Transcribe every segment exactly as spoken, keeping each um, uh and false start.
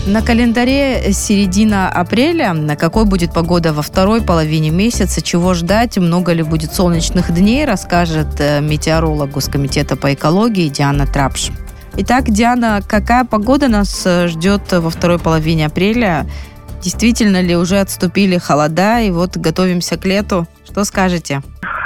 На календаре середина апреля. Какой будет погода во второй половине месяца? Чего ждать? Много ли будет солнечных дней? Расскажет метеоролог Госкомитета по экологии Диана Трапш. Итак, Диана, какая погода нас ждет во второй половине апреля? Действительно ли уже отступили холода и вот готовимся к лету? Что скажете?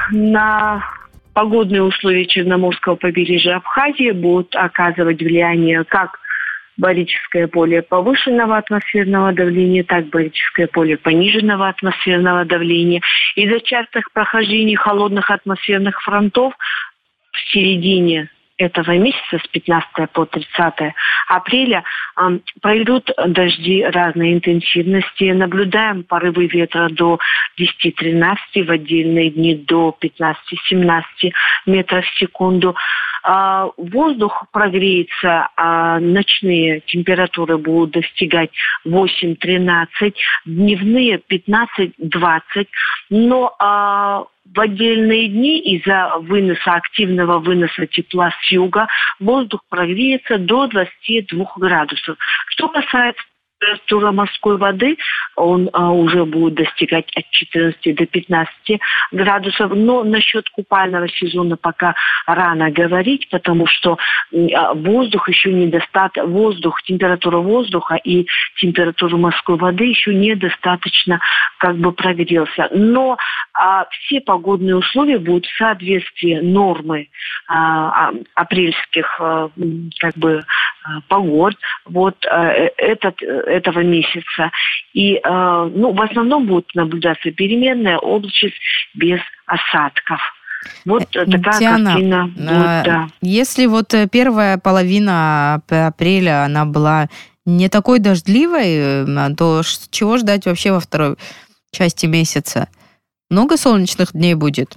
На погодные условия Черноморского побережья Абхазии будут оказывать влияние как барическое поле повышенного атмосферного давления, так и барическое поле пониженного атмосферного давления. Из-за частых прохождений холодных атмосферных фронтов в середине этого месяца, с пятнадцатого по тридцатое апреля, э, пройдут дожди разной интенсивности. Наблюдаем порывы ветра до десяти-тринадцати, в отдельные дни до пятнадцати-семнадцати метров в секунду. Э, воздух прогреется, а ночные температуры будут достигать восемь-тринадцать, дневные пятнадцать-двадцать. Но э, в отдельные дни из-за выноса, активного выноса тепла с юга воздух прогреется до двадцати двух градусов. Что касается температуры морской воды, он а, уже будет достигать от четырнадцати до пятнадцати градусов. Но насчет купального сезона пока рано говорить, потому что а, воздух еще недостаточно, воздух, температура воздуха и температура морской воды еще недостаточно как бы прогрелся. Но а, все погодные условия будут в соответствии нормы а, а, апрельских а, как бы а, погод вот а, этот этого месяца. И, э, ну, в основном будет наблюдаться переменная облачность без осадков. Вот такая Диана, картина будет, да. Если вот первая половина апреля, она была не такой дождливой, то чего ждать вообще во второй части месяца? Много солнечных дней будет?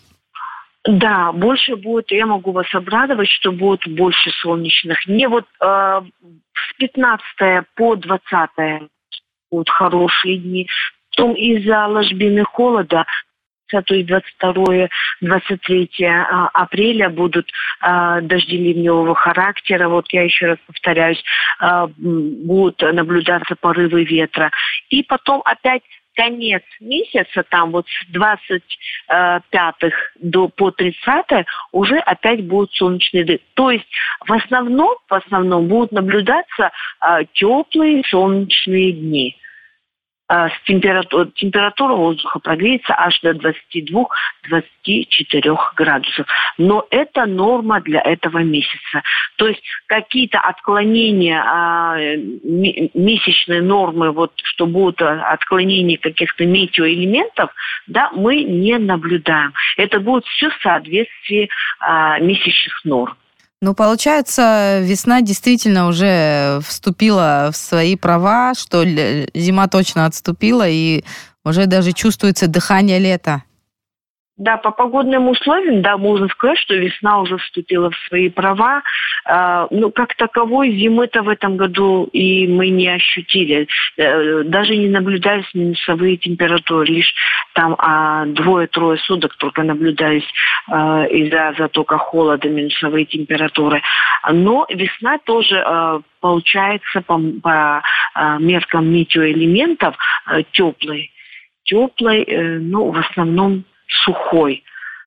Да, больше будет, я могу вас обрадовать, что будет больше солнечных дней. Вот э, с пятнадцатого по двадцатое будут хорошие дни. Потом из-за ложбины холода двадцать второе - двадцать третье апреля будут э, дожди ливневого характера. Вот я еще раз повторяюсь, э, будут наблюдаться порывы ветра. И потом опять конец месяца, там вот с двадцать пятого до по тридцатое уже опять будут солнечные дни. То есть в основном, в основном будут наблюдаться э, теплые солнечные дни. Э, с температур, температура воздуха прогреется аж до двадцати двух - двадцати четырёх градусов. Но это норма для этого месяца. То есть какие-то отклонения э, месячной нормы, вот что будут отклонения каких-то метеоэлементов, да, мы не наблюдаем. Это будет все в соответствии э, месячных норм. Ну, получается, весна действительно уже вступила в свои права, что зима точно отступила, и уже даже чувствуется дыхание лета. Да, по погодным условиям, да, можно сказать, что весна уже вступила в свои права. Э, ну, как таковой зимы-то в этом году и мы не ощутили. Э, даже не наблюдались минусовые температуры. Лишь там а, двое-трое суток только наблюдались э, из-за затока холода минусовые температуры. Но весна тоже э, получается по, по э, меркам метеоэлементов э, теплой. Теплой, э, ну, в основном сухой.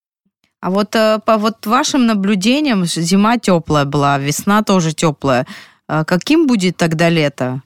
А вот по вот вашим наблюдениям зима теплая была, весна тоже теплая. Каким будет тогда лето?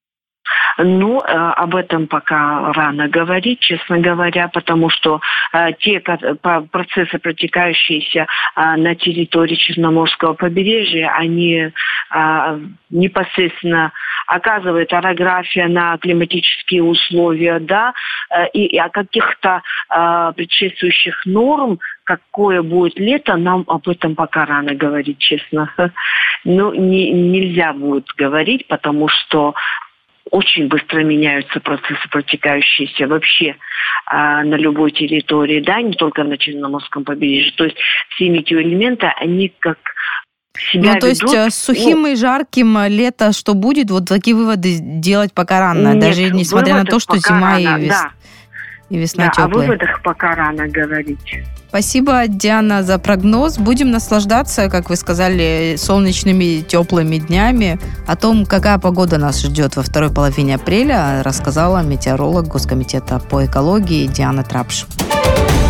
Ну, об этом пока рано говорить, честно говоря, потому что те процессы, протекающиеся на территории Черноморского побережья, они непосредственно оказывают орография на климатические условия, да, и о каких-то предшествующих норм, какое будет лето, нам об этом пока рано говорить, честно. Ну, не, нельзя будет говорить, потому что очень быстро меняются процессы, протекающиеся вообще а, на любой территории, да, не только на Черноморском побережье. То есть все метеоэлементы, они как себя Ну, то ведут, есть сухим ну, и жарким лето, что будет, вот такие выводы делать пока рано, нет, даже несмотря на то, что зима рано, и весна. Да. И весна да, теплая. О выводах пока рано говорить. Спасибо, Диана, за прогноз. Будем наслаждаться, как вы сказали, солнечными, теплыми днями. О том, какая погода нас ждет во второй половине апреля, рассказала метеоролог Госкомитета по экологии Диана Трапш.